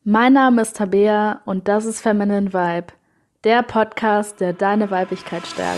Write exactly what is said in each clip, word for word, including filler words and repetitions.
Mein Name ist Tabea und das ist Feminine Vibe, der Podcast, der deine Weiblichkeit stärkt.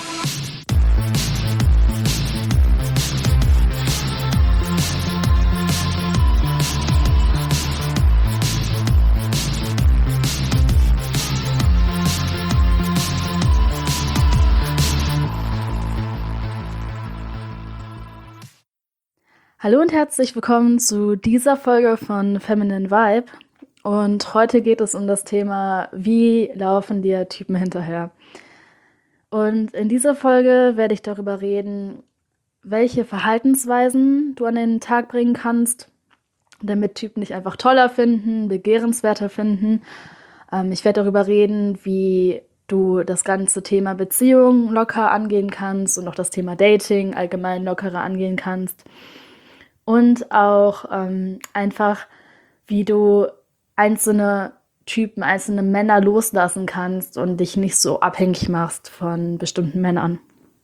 Hallo und herzlich willkommen zu dieser Folge von Feminine Vibe. Und heute geht es um das Thema, wie laufen dir Typen hinterher? Und in dieser Folge werde ich darüber reden, welche Verhaltensweisen du an den Tag bringen kannst, damit Typen dich einfach toller finden, begehrenswerter finden. Ähm, ich werde darüber reden, wie du das ganze Thema Beziehung locker angehen kannst und auch das Thema Dating allgemein lockerer angehen kannst. Und auch ähm, einfach, wie du einzelne Typen, einzelne Männer loslassen kannst und dich nicht so abhängig machst von bestimmten Männern.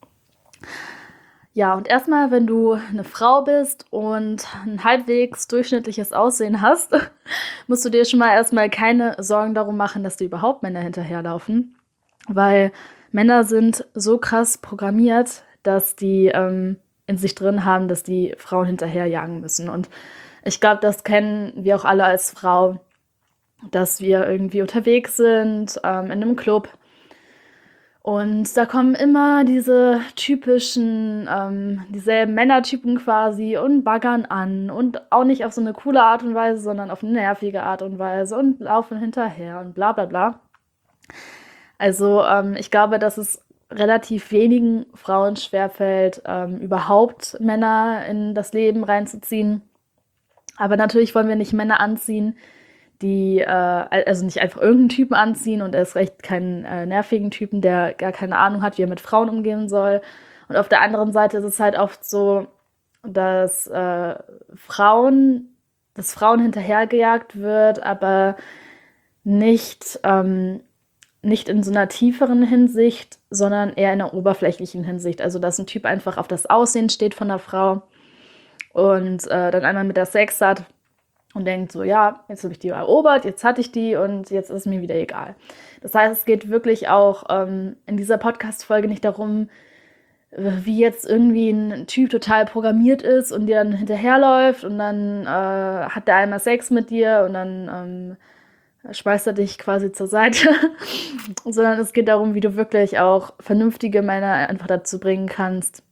Ja, und erstmal, wenn du eine Frau bist und ein halbwegs durchschnittliches Aussehen hast, musst du dir schon mal erstmal keine Sorgen darum machen, dass dir überhaupt Männer hinterherlaufen. Weil Männer sind so krass programmiert, dass die ähm, in sich drin haben, dass die Frauen hinterherjagen müssen. Und ich glaube, das kennen wir auch alle als Frau, dass wir irgendwie unterwegs sind, ähm, in einem Club. Und da kommen immer diese typischen, ähm, dieselben Männertypen quasi und baggern an. Und auch nicht auf so eine coole Art und Weise, sondern auf eine nervige Art und Weise und laufen hinterher und bla bla bla. Also ähm, ich glaube, dass es relativ wenigen Frauen schwerfällt, ähm, überhaupt Männer in das Leben reinzuziehen. Aber natürlich wollen wir nicht Männer anziehen, die, äh, also nicht einfach irgendeinen Typen anziehen und erst recht keinen äh, nervigen Typen, der gar keine Ahnung hat, wie er mit Frauen umgehen soll. Und auf der anderen Seite ist es halt oft so, dass äh, Frauen, dass Frauen hinterhergejagt wird, aber nicht, ähm, nicht in so einer tieferen Hinsicht, sondern eher in einer oberflächlichen Hinsicht. Also dass ein Typ einfach auf das Aussehen steht von der Frau und äh, dann einmal mit der Sex hat und denkt so, ja, jetzt habe ich die erobert, jetzt hatte ich die und jetzt ist es mir wieder egal. Das heißt, es geht wirklich auch ähm, in dieser Podcast-Folge nicht darum, wie jetzt irgendwie ein Typ total programmiert ist und dir dann hinterherläuft und dann äh, hat der einmal Sex mit dir und dann ähm, schmeißt er dich quasi zur Seite, sondern es geht darum, wie du wirklich auch vernünftige Männer einfach dazu bringen kannst,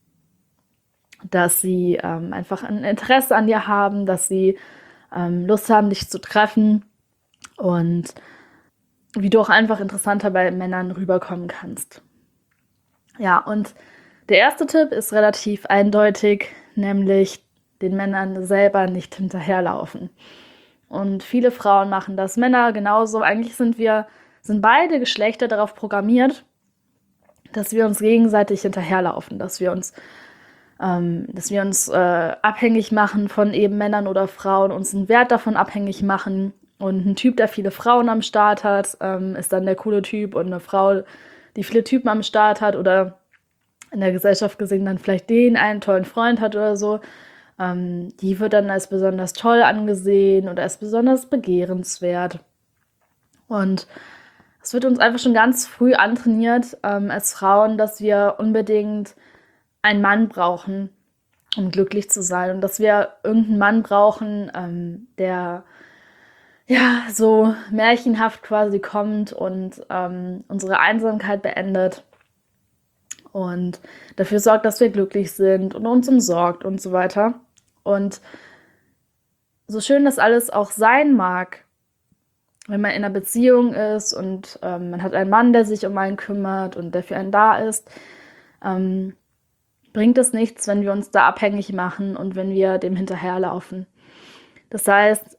dass sie ähm, einfach ein Interesse an dir haben, dass sie ähm, Lust haben, dich zu treffen und wie du auch einfach interessanter bei Männern rüberkommen kannst. Ja, und der erste Tipp ist relativ eindeutig, nämlich den Männern selber nicht hinterherlaufen. Und viele Frauen machen das, Männer genauso. Eigentlich sind wir, sind beide Geschlechter darauf programmiert, dass wir uns gegenseitig hinterherlaufen, dass wir uns Ähm, dass wir uns äh, abhängig machen von eben Männern oder Frauen, uns einen Wert davon abhängig machen. Und ein Typ, der viele Frauen am Start hat, ähm, ist dann der coole Typ. Und eine Frau, die viele Typen am Start hat oder in der Gesellschaft gesehen dann vielleicht den einen tollen Freund hat oder so, ähm, die wird dann als besonders toll angesehen oder als besonders begehrenswert. Und es wird uns einfach schon ganz früh antrainiert ähm, als Frauen, dass wir unbedingt einen Mann brauchen, um glücklich zu sein. Und dass wir irgendeinen Mann brauchen, ähm, der ja so märchenhaft quasi kommt und ähm, unsere Einsamkeit beendet und dafür sorgt, dass wir glücklich sind und uns umsorgt und so weiter. Und so schön das alles auch sein mag, wenn man in einer Beziehung ist und ähm, man hat einen Mann, der sich um einen kümmert und der für einen da ist, ähm, bringt es nichts, wenn wir uns da abhängig machen und wenn wir dem hinterherlaufen. Das heißt,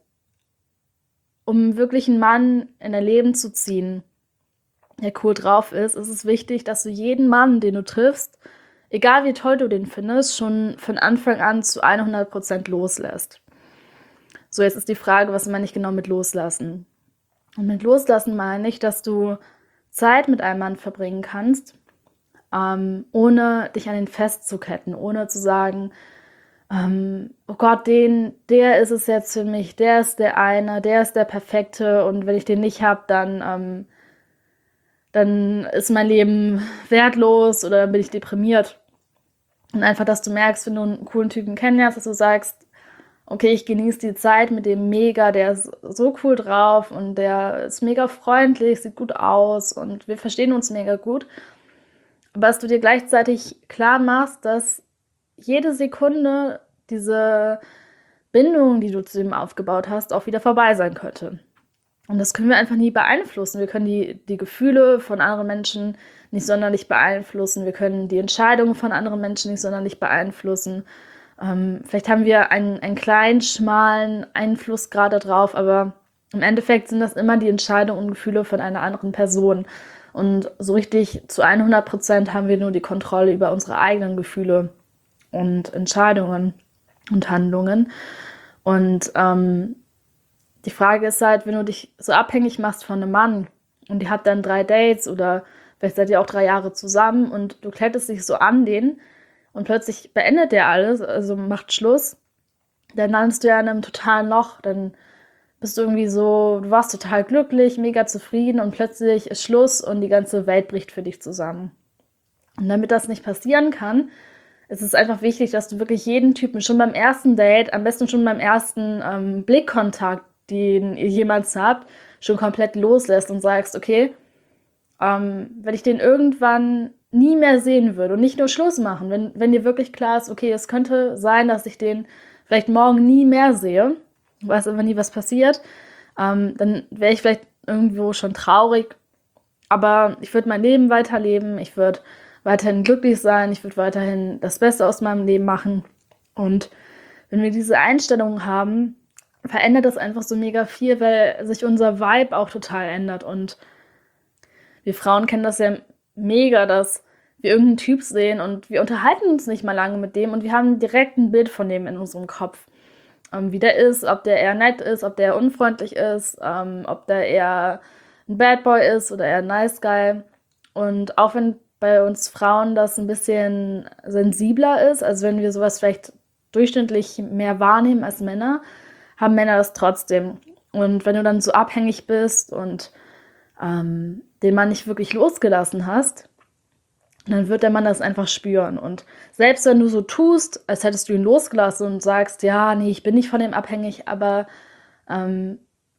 um wirklich einen Mann in dein Leben zu ziehen, der cool drauf ist, ist es wichtig, dass du jeden Mann, den du triffst, egal wie toll du den findest, schon von Anfang an zu hundert Prozent loslässt. So, jetzt ist die Frage, was meine ich genau mit loslassen? Und mit loslassen meine ich, dass du Zeit mit einem Mann verbringen kannst, Ähm, ohne dich an ihn festzuketten, ohne zu sagen, ähm, oh Gott, den, der ist es jetzt für mich, der ist der eine, der ist der Perfekte und wenn ich den nicht habe, dann, ähm, dann ist mein Leben wertlos oder dann bin ich deprimiert. Und einfach, dass du merkst, wenn du einen coolen Typen kennenlernst, dass du sagst, okay, ich genieße die Zeit mit dem mega, der ist so cool drauf und der ist mega freundlich, sieht gut aus und wir verstehen uns mega gut. Aber dass du dir gleichzeitig klar machst, dass jede Sekunde diese Bindung, die du zu dem aufgebaut hast, auch wieder vorbei sein könnte. Und das können wir einfach nie beeinflussen. Wir können die, die Gefühle von anderen Menschen nicht sonderlich beeinflussen. Wir können die Entscheidungen von anderen Menschen nicht sonderlich beeinflussen. Ähm, vielleicht haben wir einen, einen kleinen, schmalen Einfluss gerade drauf, aber im Endeffekt sind das immer die Entscheidungen und Gefühle von einer anderen Person. Und so richtig zu hundert Prozent haben wir nur die Kontrolle über unsere eigenen Gefühle und Entscheidungen und Handlungen. Und ähm, die Frage ist halt, wenn du dich so abhängig machst von einem Mann und die hat dann drei Dates oder vielleicht seid ihr auch drei Jahre zusammen und du kletterst dich so an den und plötzlich beendet der alles, also macht Schluss, dann landest du ja in einem totalen Loch, dann bist du irgendwie so, du warst total glücklich, mega zufrieden und plötzlich ist Schluss und die ganze Welt bricht für dich zusammen. Und damit das nicht passieren kann, ist es einfach wichtig, dass du wirklich jeden Typen schon beim ersten Date, am besten schon beim ersten ähm, Blickkontakt, den ihr jemals habt, schon komplett loslässt und sagst, okay, ähm, wenn ich den irgendwann nie mehr sehen würde und nicht nur Schluss machen, wenn, wenn dir wirklich klar ist, okay, es könnte sein, dass ich den vielleicht morgen nie mehr sehe, weiß aber nie, was passiert, ähm, dann wäre ich vielleicht irgendwo schon traurig, aber ich würde mein Leben weiterleben, ich würde weiterhin glücklich sein, ich würde weiterhin das Beste aus meinem Leben machen. Und wenn wir diese Einstellung haben, verändert das einfach so mega viel, weil sich unser Vibe auch total ändert. Und wir Frauen kennen das ja mega, dass wir irgendeinen Typ sehen und wir unterhalten uns nicht mal lange mit dem und wir haben direkt ein Bild von dem in unserem Kopf. Ähm, wie der ist, ob der eher nett ist, ob der unfreundlich ist, ähm, ob der eher ein Bad Boy ist oder eher ein Nice Guy. Und auch wenn bei uns Frauen das ein bisschen sensibler ist, also wenn wir sowas vielleicht durchschnittlich mehr wahrnehmen als Männer, haben Männer das trotzdem. Und wenn du dann so abhängig bist und ähm, den Mann nicht wirklich losgelassen hast, dann wird der Mann das einfach spüren. Und selbst wenn du so tust, als hättest du ihn losgelassen und sagst, ja, nee, ich bin nicht von dem abhängig, aber, ähm,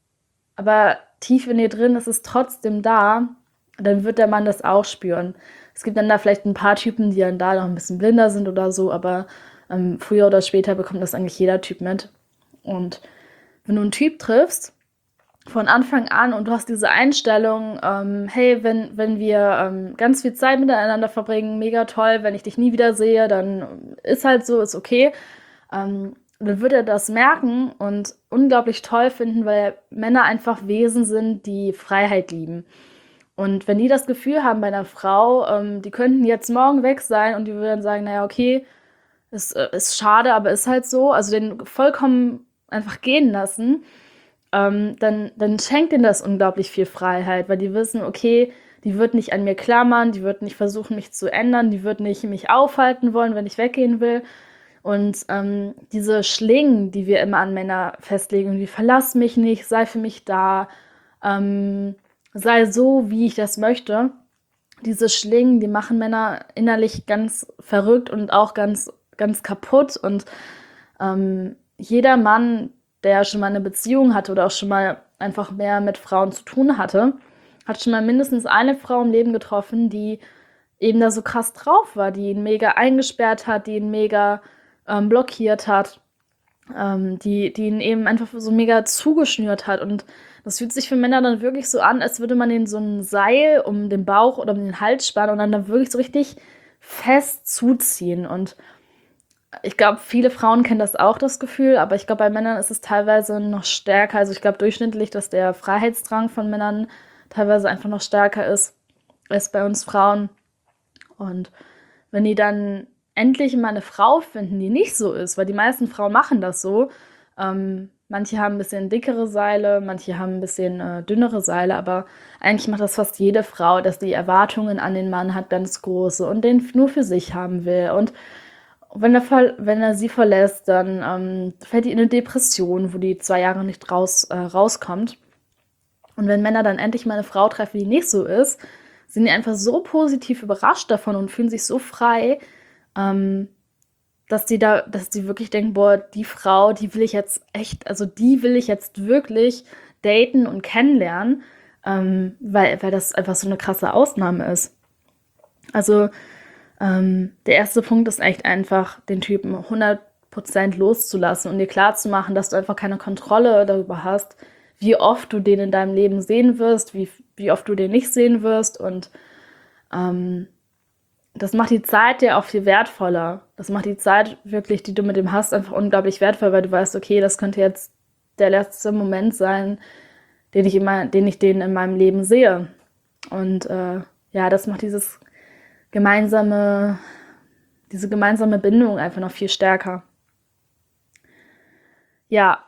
aber tief in dir drin ist es trotzdem da, dann wird der Mann das auch spüren. Es gibt dann da vielleicht ein paar Typen, die dann da noch ein bisschen blinder sind oder so, aber ähm, früher oder später bekommt das eigentlich jeder Typ mit. Und wenn du einen Typ triffst, von Anfang an und du hast diese Einstellung, ähm, hey, wenn, wenn wir ähm, ganz viel Zeit miteinander verbringen, mega toll, wenn ich dich nie wieder sehe, dann ist halt so, ist okay. Ähm, dann wird er das merken und unglaublich toll finden, weil Männer einfach Wesen sind, die Freiheit lieben. Und wenn die das Gefühl haben bei einer Frau, ähm, die könnten jetzt morgen weg sein und die würden sagen, naja, okay, ist, äh, ist schade, aber ist halt so, also den vollkommen einfach gehen lassen, ähm, dann, dann schenkt ihnen das unglaublich viel Freiheit, weil die wissen, okay, die wird nicht an mir klammern, die wird nicht versuchen, mich zu ändern, die wird nicht mich aufhalten wollen, wenn ich weggehen will. Und ähm, diese Schlingen, die wir immer an Männer festlegen, wie verlass mich nicht, sei für mich da, ähm, sei so, wie ich das möchte, diese Schlingen, die machen Männer innerlich ganz verrückt und auch ganz, ganz kaputt. Und ähm, jeder Mann, der schon mal eine Beziehung hatte oder auch schon mal einfach mehr mit Frauen zu tun hatte, hat schon mal mindestens eine Frau im Leben getroffen, die eben da so krass drauf war, die ihn mega eingesperrt hat, die ihn mega ähm, blockiert hat, ähm, die, die ihn eben einfach so mega zugeschnürt hat. Und das fühlt sich für Männer dann wirklich so an, als würde man ihnen so ein Seil um den Bauch oder um den Hals spannen und dann da wirklich so richtig fest zuziehen. Und ich glaube, viele Frauen kennen das auch, das Gefühl, aber ich glaube, bei Männern ist es teilweise noch stärker. Also ich glaube durchschnittlich, dass der Freiheitsdrang von Männern teilweise einfach noch stärker ist als bei uns Frauen. Und wenn die dann endlich mal eine Frau finden, die nicht so ist, weil die meisten Frauen machen das so. Ähm, manche haben ein bisschen dickere Seile, manche haben ein bisschen äh, dünnere Seile, aber eigentlich macht das fast jede Frau, dass die Erwartungen an den Mann hat ganz große und den nur für sich haben will und wenn er, ver wenn er sie verlässt, dann ähm, fällt die in eine Depression, wo die zwei Jahre nicht raus, äh, rauskommt. Und wenn Männer dann endlich mal eine Frau treffen, die nicht so ist, sind die einfach so positiv überrascht davon und fühlen sich so frei, ähm, dass die da, dass die wirklich denken, boah, die Frau, die will ich jetzt echt, also die will ich jetzt wirklich daten und kennenlernen, ähm, weil, weil das einfach so eine krasse Ausnahme ist. Also ähm, der erste Punkt ist echt einfach, den Typen hundert Prozent loszulassen und dir klarzumachen, dass du einfach keine Kontrolle darüber hast, wie oft du den in deinem Leben sehen wirst, wie, wie oft du den nicht sehen wirst. Und ähm, das macht die Zeit dir auch viel wertvoller. Das macht die Zeit wirklich, die du mit dem hast, einfach unglaublich wertvoll, weil du weißt, okay, das könnte jetzt der letzte Moment sein, den ich immer, den ich den in meinem Leben sehe. Und äh, ja, das macht dieses gemeinsame, diese gemeinsame Bindung einfach noch viel stärker. Ja,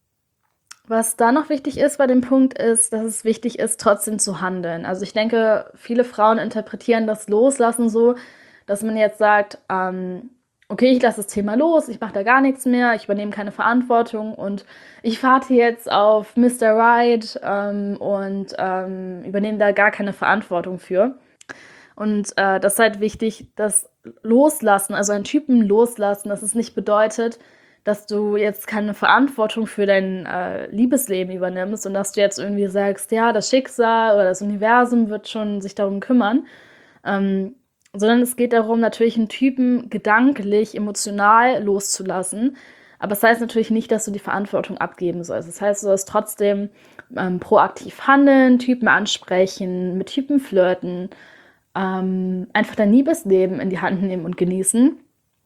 was da noch wichtig ist bei dem Punkt ist, dass es wichtig ist, trotzdem zu handeln. Also ich denke, viele Frauen interpretieren das Loslassen so, dass man jetzt sagt, ähm, okay, ich lasse das Thema los, ich mache da gar nichts mehr, ich übernehme keine Verantwortung und ich warte jetzt auf Mister Right ähm, und ähm, übernehme da gar keine Verantwortung für. Und äh, das ist halt wichtig, das Loslassen, also einen Typen loslassen, dass es nicht bedeutet, dass du jetzt keine Verantwortung für dein äh, Liebesleben übernimmst und dass du jetzt irgendwie sagst, ja, das Schicksal oder das Universum wird schon sich darum kümmern, ähm, sondern es geht darum, natürlich einen Typen gedanklich, emotional loszulassen. Aber das heißt natürlich nicht, dass du die Verantwortung abgeben sollst. Das heißt, du sollst trotzdem ähm, proaktiv handeln, Typen ansprechen, mit Typen flirten, ähm, einfach dein Liebesleben in die Hand nehmen und genießen.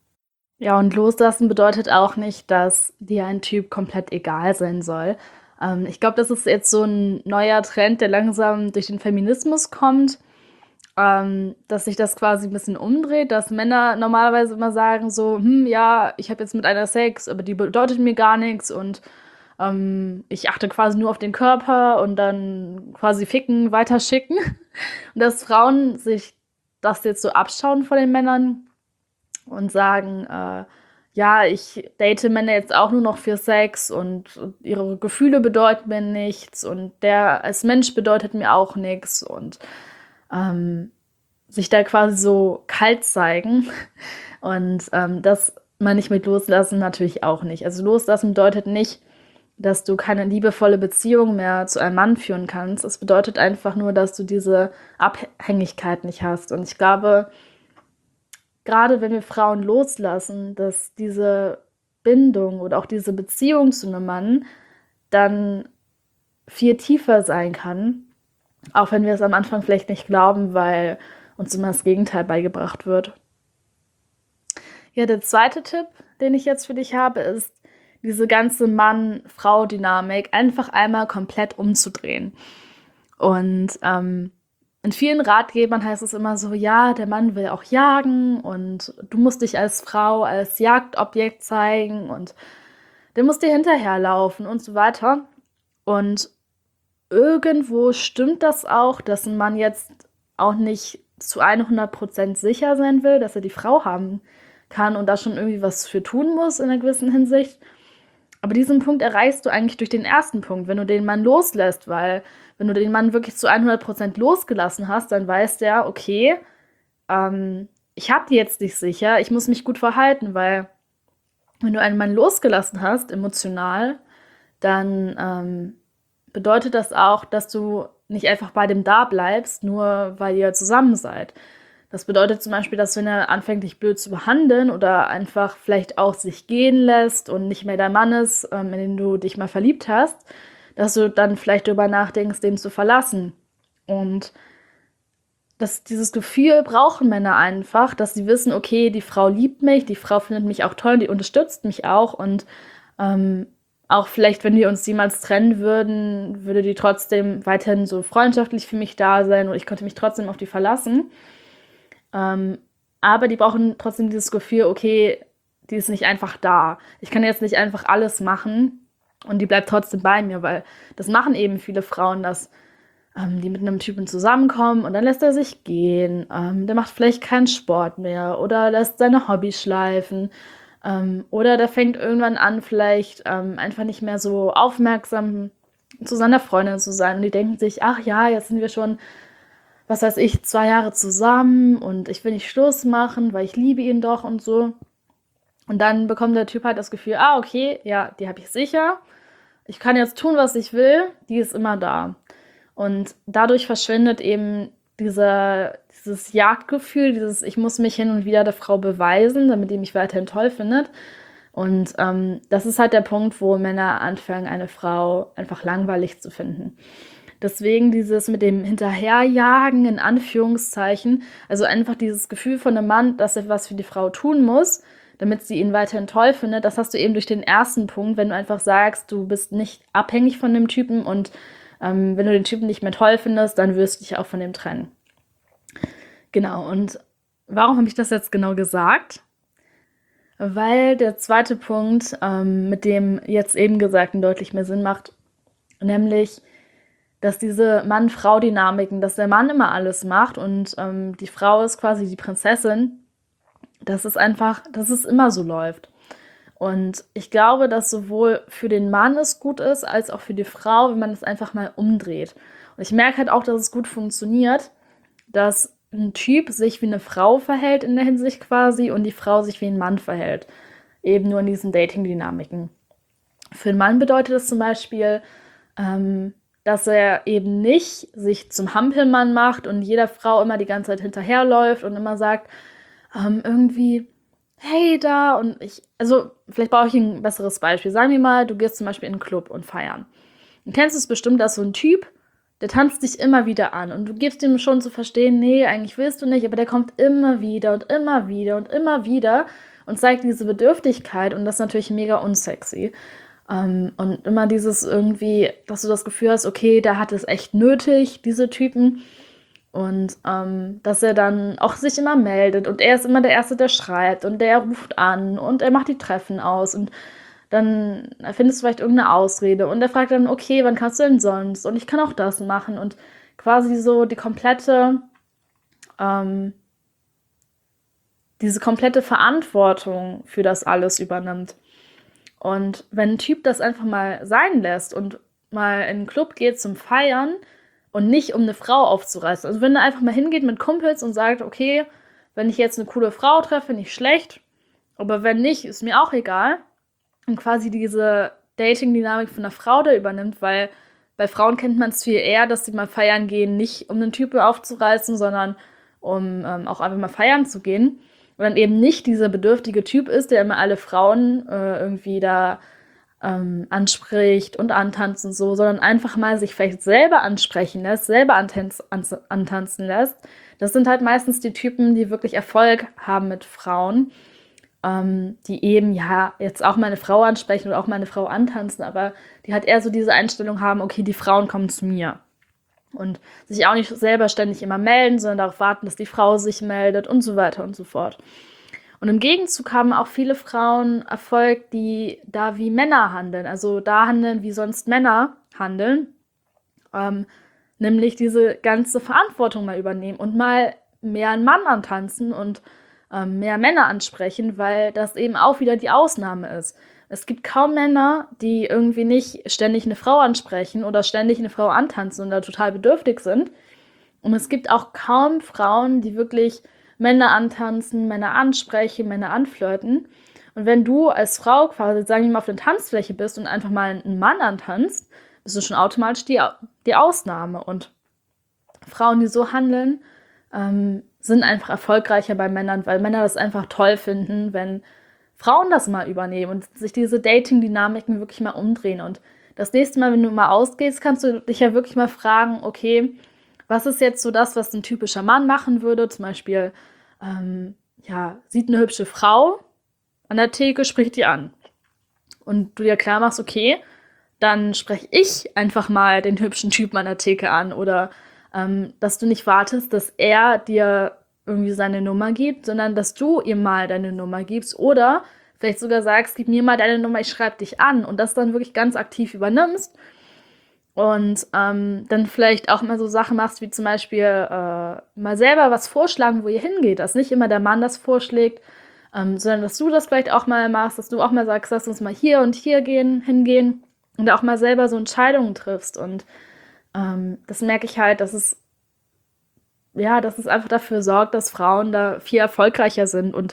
Ja, und loslassen bedeutet auch nicht, dass dir ein Typ komplett egal sein soll. Ähm, ich glaube, das ist jetzt so ein neuer Trend, der langsam durch den Feminismus kommt, ähm, dass sich das quasi ein bisschen umdreht, dass Männer normalerweise immer sagen so, hm, ja, ich habe jetzt mit einer Sex, aber die bedeutet mir gar nichts und ähm, ich achte quasi nur auf den Körper und dann quasi ficken, weiterschicken. Und dass Frauen sich das jetzt so abschauen vor den Männern und sagen, äh, ja, ich date Männer jetzt auch nur noch für Sex und ihre Gefühle bedeuten mir nichts und der als Mensch bedeutet mir auch nichts und ähm, sich da quasi so kalt zeigen. Und ähm, das meine ich mit Loslassen natürlich auch nicht. Also Loslassen bedeutet nicht, dass du keine liebevolle Beziehung mehr zu einem Mann führen kannst. Es bedeutet einfach nur, dass du diese Abhängigkeit nicht hast. Und ich glaube, gerade wenn wir Frauen loslassen, dass diese Bindung oder auch diese Beziehung zu einem Mann dann viel tiefer sein kann, auch wenn wir es am Anfang vielleicht nicht glauben, weil uns immer das Gegenteil beigebracht wird. Ja, der zweite Tipp, den ich jetzt für dich habe, ist, diese ganze Mann-Frau-Dynamik einfach einmal komplett umzudrehen. Und ähm, in vielen Ratgebern heißt es immer so, ja, der Mann will auch jagen und du musst dich als Frau als Jagdobjekt zeigen und der muss dir hinterherlaufen und so weiter. Und irgendwo stimmt das auch, dass ein Mann jetzt auch nicht zu hundert Prozent sicher sein will, dass er die Frau haben kann und da schon irgendwie was für tun muss in einer gewissen Hinsicht. Aber diesen Punkt erreichst du eigentlich durch den ersten Punkt, wenn du den Mann loslässt, weil wenn du den Mann wirklich zu hundert Prozent losgelassen hast, dann weiß der, okay, ähm, ich habe die jetzt nicht sicher, ich muss mich gut verhalten, weil wenn du einen Mann losgelassen hast, emotional, dann ähm, bedeutet das auch, dass du nicht einfach bei dem da bleibst, nur weil ihr zusammen seid. Das bedeutet zum Beispiel, dass wenn er anfängt, dich blöd zu behandeln oder einfach vielleicht auch sich gehen lässt und nicht mehr dein Mann ist, ähm, in den du dich mal verliebt hast, dass du dann vielleicht darüber nachdenkst, den zu verlassen. Und das, dieses Gefühl brauchen Männer einfach, dass sie wissen, okay, die Frau liebt mich, die Frau findet mich auch toll, die unterstützt mich auch und ähm, auch vielleicht, wenn wir uns jemals trennen würden, würde die trotzdem weiterhin so freundschaftlich für mich da sein und ich könnte mich trotzdem auf die verlassen. Ähm, aber die brauchen trotzdem dieses Gefühl, okay, die ist nicht einfach da. Ich kann jetzt nicht einfach alles machen und die bleibt trotzdem bei mir, weil das machen eben viele Frauen, dass ähm, die mit einem Typen zusammenkommen und dann lässt er sich gehen. Ähm, der macht vielleicht keinen Sport mehr oder lässt seine Hobbys schleifen. Ähm, oder der fängt irgendwann an, vielleicht ähm, einfach nicht mehr so aufmerksam zu seiner Freundin zu sein. Und die denken sich, ach ja, jetzt sind wir schon, was weiß ich, zwei Jahre zusammen und ich will nicht Schluss machen, weil ich liebe ihn doch und so. Und dann bekommt der Typ halt das Gefühl, ah, okay, ja, die habe ich sicher. Ich kann jetzt tun, was ich will, die ist immer da. Und dadurch verschwindet eben dieser, dieses Jagdgefühl, dieses ich muss mich hin und wieder der Frau beweisen, damit die mich weiterhin toll findet. Und ähm, das ist halt der Punkt, wo Männer anfangen, eine Frau einfach langweilig zu finden. Deswegen dieses mit dem Hinterherjagen in Anführungszeichen, also einfach dieses Gefühl von einem Mann, dass er was für die Frau tun muss, damit sie ihn weiterhin toll findet, das hast du eben durch den ersten Punkt, wenn du einfach sagst, du bist nicht abhängig von dem Typen und ähm, wenn du den Typen nicht mehr toll findest, dann wirst du dich auch von dem trennen. Genau, und warum habe ich das jetzt genau gesagt? Weil der zweite Punkt ähm, mit dem jetzt eben Gesagten deutlich mehr Sinn macht, nämlich, dass diese Mann-Frau-Dynamiken, dass der Mann immer alles macht und ähm, die Frau ist quasi die Prinzessin, dass es einfach, dass es immer so läuft. Und ich glaube, dass sowohl für den Mann es gut ist, als auch für die Frau, wenn man es einfach mal umdreht. Und ich merke halt auch, dass es gut funktioniert, dass ein Typ sich wie eine Frau verhält in der Hinsicht quasi und die Frau sich wie ein Mann verhält. Eben nur in diesen Dating-Dynamiken. Für einen Mann bedeutet das zum Beispiel, ähm, dass er eben nicht sich zum Hampelmann macht und jeder Frau immer die ganze Zeit hinterherläuft und immer sagt, ähm, irgendwie, hey da und ich, also vielleicht brauche ich ein besseres Beispiel. Sagen wir mal, du gehst zum Beispiel in einen Club und feiern. Du kennst es bestimmt, dass so ein Typ, der tanzt dich immer wieder an und du gibst ihm schon zu verstehen, nee, eigentlich willst du nicht, aber der kommt immer wieder und immer wieder und immer wieder und zeigt diese Bedürftigkeit und das ist natürlich mega unsexy. Ähm, und immer dieses irgendwie, dass du das Gefühl hast, okay, der hat es echt nötig, diese Typen. Und ähm, dass er dann auch sich immer meldet und er ist immer der Erste, der schreibt und der ruft an und er macht die Treffen aus und dann findest du vielleicht irgendeine Ausrede und er fragt dann, okay, wann kannst du denn sonst? Und ich kann auch das machen und quasi so die komplette, ähm, diese komplette Verantwortung für das alles übernimmt. Und wenn ein Typ das einfach mal sein lässt und mal in den Club geht zum Feiern und nicht um eine Frau aufzureißen, also wenn er einfach mal hingeht mit Kumpels und sagt, okay, wenn ich jetzt eine coole Frau treffe, nicht schlecht, aber wenn nicht, ist mir auch egal, und quasi diese Dating-Dynamik von einer Frau da übernimmt, weil bei Frauen kennt man es viel eher, dass sie mal feiern gehen, nicht um einen Typen aufzureißen, sondern um ähm, auch einfach mal feiern zu gehen. Und dann eben nicht dieser bedürftige Typ ist, der immer alle Frauen äh, irgendwie da ähm, anspricht und antanzt und so, sondern einfach mal sich vielleicht selber ansprechen lässt, selber antanz, antanzen lässt. Das sind halt meistens die Typen, die wirklich Erfolg haben mit Frauen, ähm, die eben ja jetzt auch mal eine Frau ansprechen oder auch mal eine Frau antanzen, aber die halt eher so diese Einstellung haben, okay, die Frauen kommen zu mir. Und sich auch nicht selber ständig immer melden, sondern darauf warten, dass die Frau sich meldet und so weiter und so fort. Und im Gegenzug haben auch viele Frauen Erfolg, die da wie Männer handeln, also da handeln, wie sonst Männer handeln, ähm, nämlich diese ganze Verantwortung mal übernehmen und mal mehr einen Mann antanzen und ähm, mehr Männer ansprechen, weil das eben auch wieder die Ausnahme ist. Es gibt kaum Männer, die irgendwie nicht ständig eine Frau ansprechen oder ständig eine Frau antanzen und da total bedürftig sind. Und es gibt auch kaum Frauen, die wirklich Männer antanzen, Männer ansprechen, Männer anflirten. Und wenn du als Frau quasi, sagen wir mal, auf der Tanzfläche bist und einfach mal einen Mann antanzt, bist du schon automatisch die, die Ausnahme. Und Frauen, die so handeln, ähm, sind einfach erfolgreicher bei Männern, weil Männer das einfach toll finden, wenn Frauen das mal übernehmen und sich diese Dating-Dynamiken wirklich mal umdrehen. Und das nächste Mal, wenn du mal ausgehst, kannst du dich ja wirklich mal fragen, okay, was ist jetzt so das, was ein typischer Mann machen würde? Zum Beispiel, ähm, ja, sieht eine hübsche Frau an der Theke, spricht die an. Und du dir klar machst, okay, dann spreche ich einfach mal den hübschen Typen an der Theke an. Oder ähm, dass du nicht wartest, dass er dir irgendwie seine Nummer gibt, sondern dass du ihm mal deine Nummer gibst oder vielleicht sogar sagst, gib mir mal deine Nummer, ich schreibe dich an und das dann wirklich ganz aktiv übernimmst Und ähm, dann vielleicht auch mal so Sachen machst, wie zum Beispiel äh, mal selber was vorschlagen, wo ihr hingeht. Dass nicht immer der Mann das vorschlägt, ähm, sondern dass du das vielleicht auch mal machst, dass du auch mal sagst, lass uns mal hier und hier gehen, hingehen und auch mal selber so Entscheidungen triffst. Und ähm, das merke ich halt, dass es, ja, dass es einfach dafür sorgt, dass Frauen da viel erfolgreicher sind und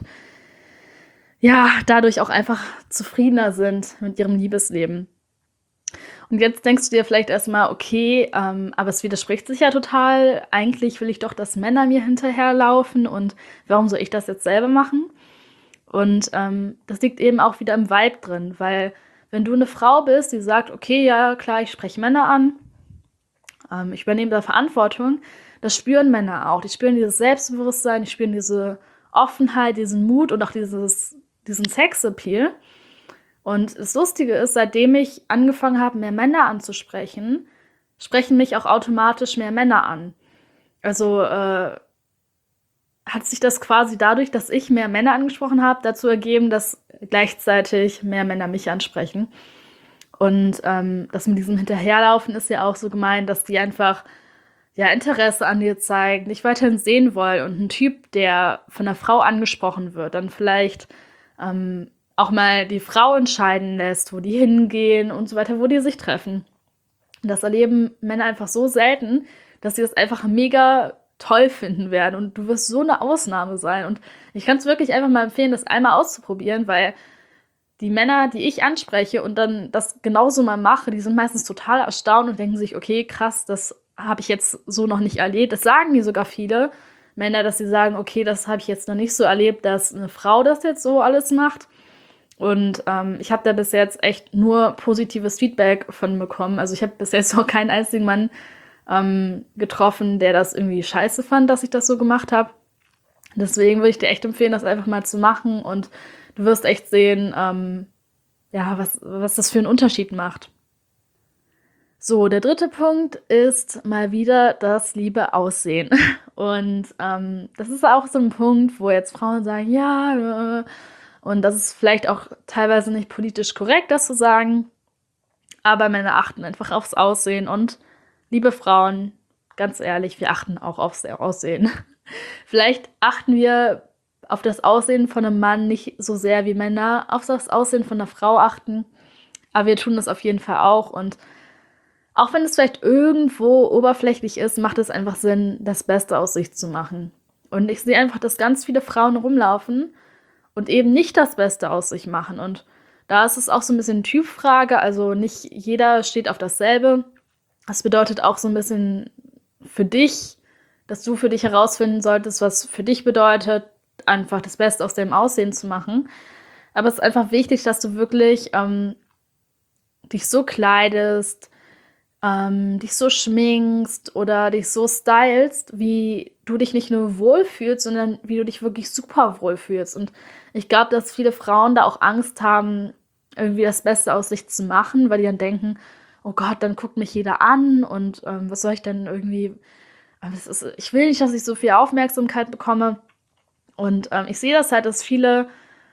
ja, dadurch auch einfach zufriedener sind mit ihrem Liebesleben. Und jetzt denkst du dir vielleicht erstmal, okay, ähm, aber es widerspricht sich ja total. Eigentlich will ich doch, dass Männer mir hinterherlaufen und warum soll ich das jetzt selber machen? Und ähm, das liegt eben auch wieder im Vibe drin, weil wenn du eine Frau bist, die sagt, okay, ja klar, ich spreche Männer an, ähm, ich übernehme da Verantwortung, das spüren Männer auch. Die spüren dieses Selbstbewusstsein, die spüren diese Offenheit, diesen Mut und auch dieses, diesen Sexappeal. Und das Lustige ist, seitdem ich angefangen habe, mehr Männer anzusprechen, sprechen mich auch automatisch mehr Männer an. Also äh, hat sich das quasi dadurch, dass ich mehr Männer angesprochen habe, dazu ergeben, dass gleichzeitig mehr Männer mich ansprechen. Und ähm, das mit diesem Hinterherlaufen ist ja auch so gemeint, dass die einfach ja Interesse an dir zeigen, dich weiterhin sehen wollen. Und ein Typ, der von einer Frau angesprochen wird, dann vielleicht ähm, auch mal die Frau entscheiden lässt, wo die hingehen und so weiter, wo die sich treffen. Das erleben Männer einfach so selten, dass sie das einfach mega toll finden werden. Und du wirst so eine Ausnahme sein. Und ich kann es wirklich einfach mal empfehlen, das einmal auszuprobieren, weil die Männer, die ich anspreche und dann das genauso mal mache, die sind meistens total erstaunt und denken sich, okay, krass, das habe ich jetzt so noch nicht erlebt. Das sagen mir sogar viele Männer, dass sie sagen, okay, das habe ich jetzt noch nicht so erlebt, dass eine Frau das jetzt so alles macht. Und ähm, ich habe da bis jetzt echt nur positives Feedback von bekommen. Also ich habe bis jetzt noch keinen einzigen Mann ähm, getroffen, der das irgendwie scheiße fand, dass ich das so gemacht habe. Deswegen würde ich dir echt empfehlen, das einfach mal zu machen. Und du wirst echt sehen, ähm, ja, was, was das für einen Unterschied macht. So, der dritte Punkt ist mal wieder das liebe Aussehen. Und ähm, das ist auch so ein Punkt, wo jetzt Frauen sagen, ja, äh, und das ist vielleicht auch teilweise nicht politisch korrekt, das zu sagen, aber Männer achten einfach aufs Aussehen. Und liebe Frauen, ganz ehrlich, wir achten auch aufs Aussehen. Vielleicht achten wir auf das Aussehen von einem Mann nicht so sehr wie Männer auf das Aussehen von einer Frau achten, aber wir tun das auf jeden Fall auch. Und auch wenn es vielleicht irgendwo oberflächlich ist, macht es einfach Sinn, das Beste aus sich zu machen. Und ich sehe einfach, dass ganz viele Frauen rumlaufen und eben nicht das Beste aus sich machen. Und da ist es auch so ein bisschen Typfrage, also nicht jeder steht auf dasselbe. Das bedeutet auch so ein bisschen für dich, dass du für dich herausfinden solltest, was für dich bedeutet, einfach das Beste aus dem Aussehen zu machen. Aber es ist einfach wichtig, dass du wirklich ähm, dich so kleidest, ähm, dich so schminkst oder dich so stylst, wie du dich nicht nur wohlfühlst, sondern wie du dich wirklich super wohlfühlst. Und ich glaube, dass viele Frauen da auch Angst haben, irgendwie das Beste aus sich zu machen, weil die dann denken, oh Gott, dann guckt mich jeder an und ähm, was soll ich denn irgendwie, das ist, ich will nicht, dass ich so viel Aufmerksamkeit bekomme. Und ähm, ich sehe das halt, dass viele,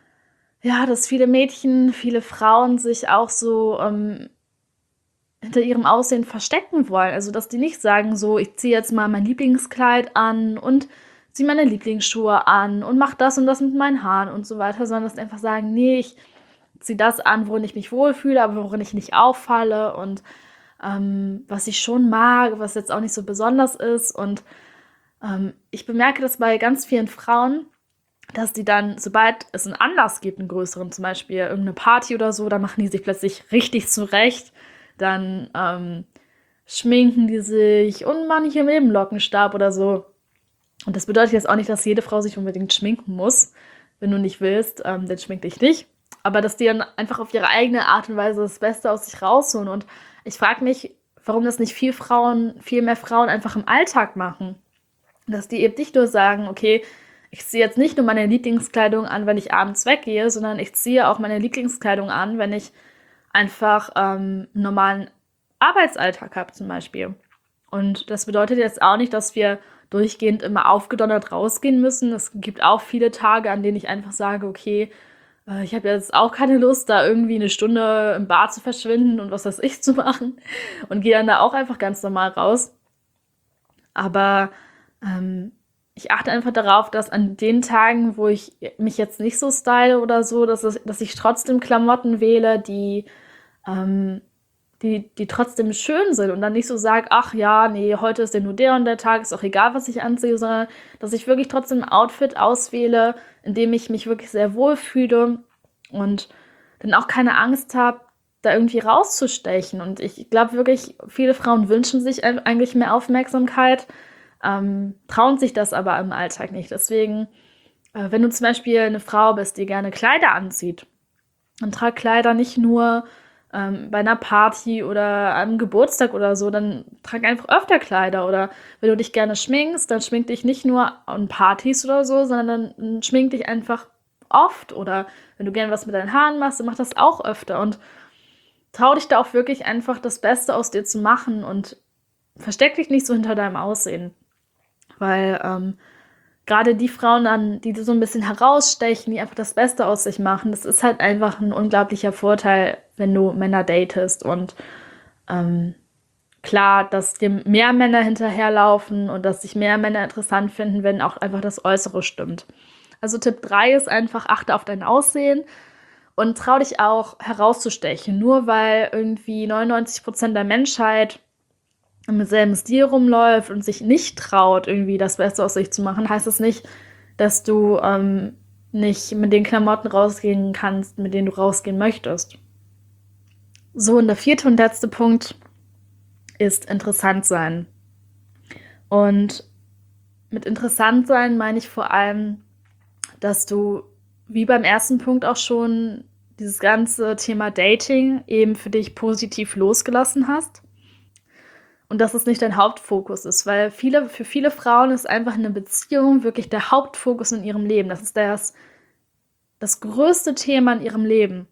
ja, dass viele Mädchen, viele Frauen sich auch so ähm, hinter ihrem Aussehen verstecken wollen. Also, dass die nicht sagen, so, ich ziehe jetzt mal mein Lieblingskleid an und ziehe meine Lieblingsschuhe an und mache das und das mit meinen Haaren und so weiter, sondern dass die einfach sagen, nee, ich ziehe das an, worin ich mich wohlfühle, aber worin ich nicht auffalle und ähm, was ich schon mag, was jetzt auch nicht so besonders ist. Und ähm, ich bemerke das bei ganz vielen Frauen, dass die dann, sobald es einen Anlass gibt, einen größeren, zum Beispiel irgendeine Party oder so, dann machen die sich plötzlich richtig zurecht. Dann ähm, schminken die sich und manche mit dem Lockenstab oder so. Und das bedeutet jetzt auch nicht, dass jede Frau sich unbedingt schminken muss. Wenn du nicht willst, ähm, dann schmink dich nicht. Aber dass die dann einfach auf ihre eigene Art und Weise das Beste aus sich rausholen. Und ich frage mich, warum das nicht viel Frauen, viel mehr Frauen einfach im Alltag machen. Dass die eben nicht nur sagen, okay, ich ziehe jetzt nicht nur meine Lieblingskleidung an, wenn ich abends weggehe, sondern ich ziehe auch meine Lieblingskleidung an, wenn ich einfach ähm, einen normalen Arbeitsalltag habe zum Beispiel. Und das bedeutet jetzt auch nicht, dass wir durchgehend immer aufgedonnert rausgehen müssen. Es gibt auch viele Tage, an denen ich einfach sage, okay, Äh, ich habe jetzt auch keine Lust, da irgendwie eine Stunde im Bad zu verschwinden und was weiß ich zu machen und gehe dann da auch einfach ganz normal raus. Aber, ähm, ich achte einfach darauf, dass an den Tagen, wo ich mich jetzt nicht so style oder so, dass es dass ich trotzdem Klamotten wähle, die, ähm die die trotzdem schön sind und dann nicht so sage: „Ach ja, nee, heute ist ja nur der und der Tag, ist auch egal, was ich anziehe“, sondern dass ich wirklich trotzdem 'n Outfit auswähle, in dem ich mich wirklich sehr wohlfühle und dann auch keine Angst habe, da irgendwie rauszustechen. Und ich glaube wirklich, viele Frauen wünschen sich ei eigentlich mehr Aufmerksamkeit, ähm, trauen sich das aber im Alltag nicht. Deswegen, äh, wenn du zum Beispiel eine Frau bist, die gerne Kleider anzieht, dann trag Kleider nicht nur, ähm, bei einer Party oder am Geburtstag oder so, dann trag einfach öfter Kleider. Oder wenn du dich gerne schminkst, dann schmink dich nicht nur an Partys oder so, sondern dann schmink dich einfach oft. Oder wenn du gerne was mit deinen Haaren machst, dann mach das auch öfter und trau dich da auch wirklich einfach das Beste aus dir zu machen und versteck dich nicht so hinter deinem Aussehen. Weil, ähm, grade die Frauen dann, die so ein bisschen herausstechen, die einfach das Beste aus sich machen, das ist halt einfach ein unglaublicher Vorteil, wenn du Männer datest. Und, ähm, klar, dass dir mehr Männer hinterherlaufen und dass sich mehr Männer interessant finden, wenn auch einfach das Äußere stimmt. Also, Tipp drei ist einfach: Achte auf dein Aussehen und trau dich auch herauszustechen. Nur weil irgendwie neunundneunzig der Menschheit im selben Stil rumläuft und sich nicht traut, irgendwie das Beste aus sich zu machen, heißt das nicht, dass du, ähm, nicht mit den Klamotten rausgehen kannst, mit denen du rausgehen möchtest. So, und der vierte und letzte Punkt ist interessant sein. Und mit interessant sein meine ich vor allem, dass du, wie beim ersten Punkt auch schon, dieses ganze Thema Dating eben für dich positiv losgelassen hast und dass es nicht dein Hauptfokus ist, weil viele für viele Frauen ist einfach eine Beziehung wirklich der Hauptfokus in ihrem Leben. Das ist das das größte Thema in ihrem Leben.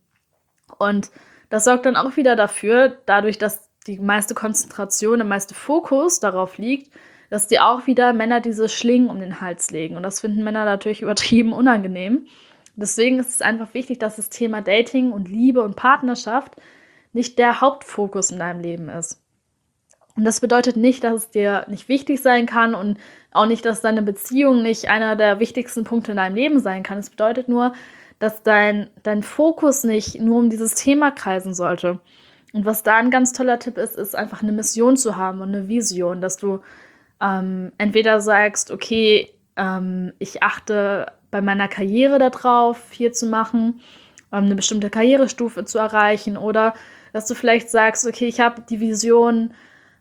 Und das sorgt dann auch wieder dafür, dadurch, dass die meiste Konzentration, der meiste Fokus darauf liegt, dass dir auch wieder Männer diese Schlingen um den Hals legen. Und das finden Männer natürlich übertrieben unangenehm. Deswegen ist es einfach wichtig, dass das Thema Dating und Liebe und Partnerschaft nicht der Hauptfokus in deinem Leben ist. Und das bedeutet nicht, dass es dir nicht wichtig sein kann und auch nicht, dass deine Beziehung nicht einer der wichtigsten Punkte in deinem Leben sein kann. Es bedeutet nur, dass dein, dein Fokus nicht nur um dieses Thema kreisen sollte. Und was da ein ganz toller Tipp ist, ist einfach eine Mission zu haben und eine Vision, dass du ähm, entweder sagst, okay, ähm, ich achte bei meiner Karriere darauf, viel zu machen, ähm, eine bestimmte Karrierestufe zu erreichen, oder dass du vielleicht sagst, okay, ich habe die Vision,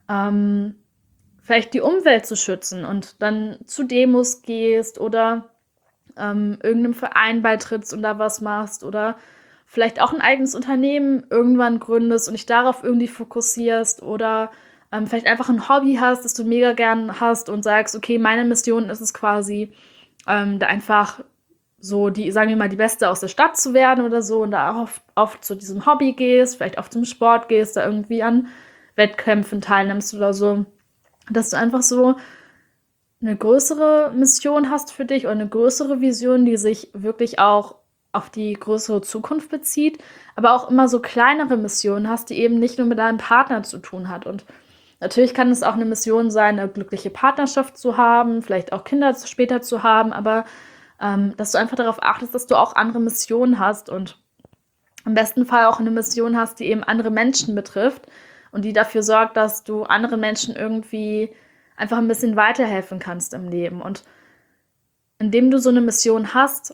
ähm, vielleicht die Umwelt zu schützen und dann zu Demos gehst oder ähm, irgendeinem Verein beitrittst und da was machst oder vielleicht auch ein eigenes Unternehmen irgendwann gründest und dich darauf irgendwie fokussierst oder ähm, vielleicht einfach ein Hobby hast, das du mega gern hast und sagst, okay, meine Mission ist es quasi, ähm, da einfach so die, sagen wir mal, die Beste aus der Stadt zu werden oder so und da oft, oft zu diesem Hobby gehst, vielleicht auch zum Sport gehst, da irgendwie an Wettkämpfen teilnimmst oder so, dass du einfach so eine größere Mission hast für dich oder eine größere Vision, die sich wirklich auch auf die größere Zukunft bezieht, aber auch immer so kleinere Missionen hast, die eben nicht nur mit deinem Partner zu tun hat. Und natürlich kann es auch eine Mission sein, eine glückliche Partnerschaft zu haben, vielleicht auch Kinder später zu haben, aber ähm, dass du einfach darauf achtest, dass du auch andere Missionen hast und im besten Fall auch eine Mission hast, die eben andere Menschen betrifft und die dafür sorgt, dass du anderen Menschen irgendwie einfach ein bisschen weiterhelfen kannst im Leben. Und indem du so eine Mission hast,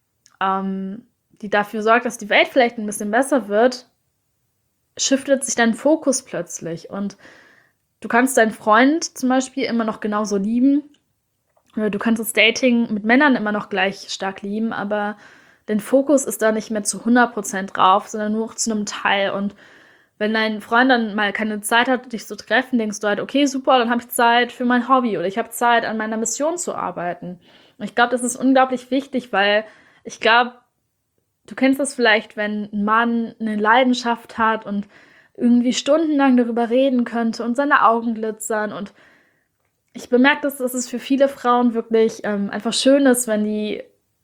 ähm, die dafür sorgt, dass die Welt vielleicht ein bisschen besser wird, shiftet sich dein Fokus plötzlich. Und du kannst deinen Freund zum Beispiel immer noch genauso lieben. Oder du kannst das Dating mit Männern immer noch gleich stark lieben, aber dein Fokus ist da nicht mehr zu hundert Prozent drauf, sondern nur noch zu einem Teil. Und wenn dein Freund dann mal keine Zeit hat, dich zu treffen, denkst du halt, okay, super, dann habe ich Zeit für mein Hobby oder ich habe Zeit, an meiner Mission zu arbeiten. Und ich glaube, das ist unglaublich wichtig, weil ich glaube, du kennst das vielleicht, wenn ein Mann eine Leidenschaft hat und irgendwie stundenlang darüber reden könnte und seine Augen glitzern. Und ich bemerke, dass, dass es für viele Frauen wirklich ähm, einfach schön ist, wenn die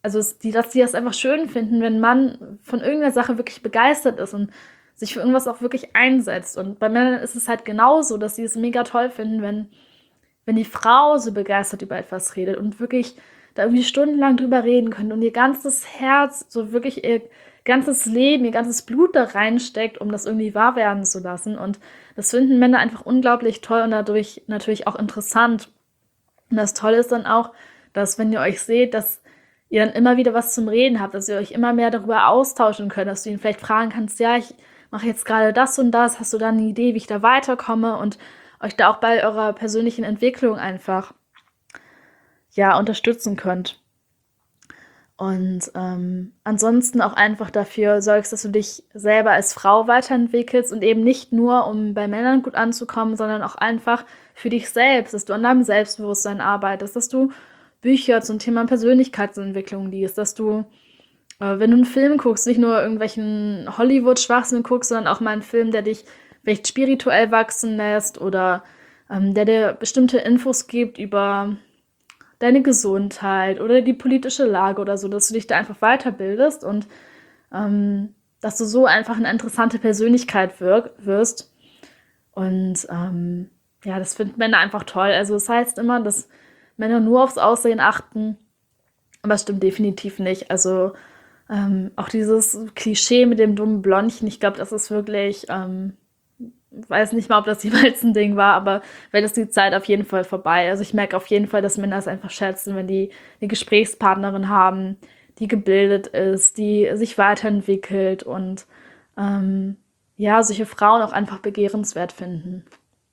also es, die, dass die das einfach schön finden, wenn ein Mann von irgendeiner Sache wirklich begeistert ist und sich für irgendwas auch wirklich einsetzt. Und bei Männern ist es halt genauso, dass sie es mega toll finden, wenn, wenn die Frau so begeistert über etwas redet und wirklich da irgendwie stundenlang drüber reden können und ihr ganzes Herz, so wirklich ihr ganzes Leben, ihr ganzes Blut da reinsteckt, um das irgendwie wahr werden zu lassen. Und das finden Männer einfach unglaublich toll und dadurch natürlich auch interessant. Und das Tolle ist dann auch, dass wenn ihr euch seht, dass ihr dann immer wieder was zum Reden habt, dass ihr euch immer mehr darüber austauschen könnt, dass du ihn vielleicht fragen kannst, ja, ich mache jetzt gerade das und das, hast du da eine Idee, wie ich da weiterkomme und euch da auch bei eurer persönlichen Entwicklung einfach ja unterstützen könnt. Und ähm, ansonsten auch einfach dafür sorgst, dass du dich selber als Frau weiterentwickelst und eben nicht nur, um bei Männern gut anzukommen, sondern auch einfach für dich selbst, dass du an deinem Selbstbewusstsein arbeitest, dass du Bücher zum Thema Persönlichkeitsentwicklung liest, dass du, äh, wenn du einen Film guckst, nicht nur irgendwelchen Hollywood-Schwachsinn guckst, sondern auch mal einen Film, der dich vielleicht spirituell wachsen lässt oder ähm, der dir bestimmte Infos gibt über deine Gesundheit oder die politische Lage oder so, dass du dich da einfach weiterbildest und ähm, dass du so einfach eine interessante Persönlichkeit wir- wirst. Und ähm, ja, das finden Männer einfach toll. Also das heißt immer, dass Männer nur aufs Aussehen achten, aber das stimmt definitiv nicht. Also ähm, auch dieses Klischee mit dem dummen Blondchen, ich glaube, das ist wirklich, ähm, weiß nicht mal, ob das jemals ein Ding war, aber wenn ist die Zeit auf jeden Fall vorbei. Also ich merke auf jeden Fall, dass Männer es einfach schätzen, wenn die eine Gesprächspartnerin haben, die gebildet ist, die sich weiterentwickelt und ähm, ja, solche Frauen auch einfach begehrenswert finden.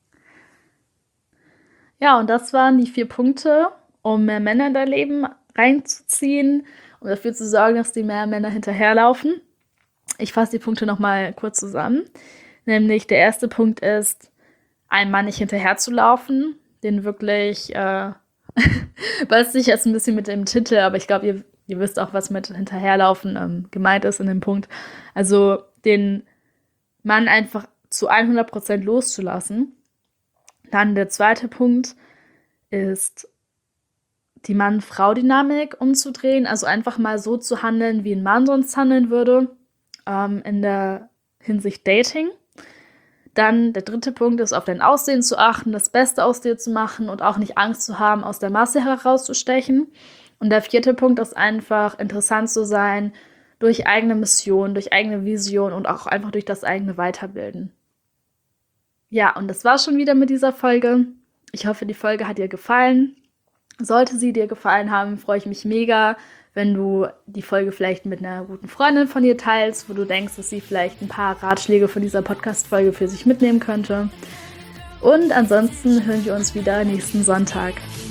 Ja, und das waren die vier Punkte, um mehr Männer in dein Leben reinzuziehen, um dafür zu sorgen, dass die mehr Männer hinterherlaufen. Ich fasse die Punkte nochmal kurz zusammen. Nämlich der erste Punkt ist, einem Mann nicht hinterherzulaufen, den wirklich, äh, beißt sich jetzt ein bisschen mit dem Titel, aber ich glaube, ihr, ihr wisst auch, was mit hinterherlaufen ähm, gemeint ist in dem Punkt. Also den Mann einfach zu hundert Prozent loszulassen. Dann der zweite Punkt ist, die Mann-Frau-Dynamik umzudrehen, also einfach mal so zu handeln, wie ein Mann sonst handeln würde, ähm, in der Hinsicht Dating. Dann der dritte Punkt ist, auf dein Aussehen zu achten, das Beste aus dir zu machen und auch nicht Angst zu haben, aus der Masse herauszustechen. Und der vierte Punkt ist einfach, interessant zu sein durch eigene Mission, durch eigene Vision und auch einfach durch das eigene Weiterbilden. Ja, und das war's schon wieder mit dieser Folge. Ich hoffe, die Folge hat dir gefallen. Sollte sie dir gefallen haben, freue ich mich mega, wenn du die Folge vielleicht mit einer guten Freundin von dir teilst, wo du denkst, dass sie vielleicht ein paar Ratschläge von dieser Podcast-Folge für sich mitnehmen könnte. Und ansonsten hören wir uns wieder nächsten Sonntag.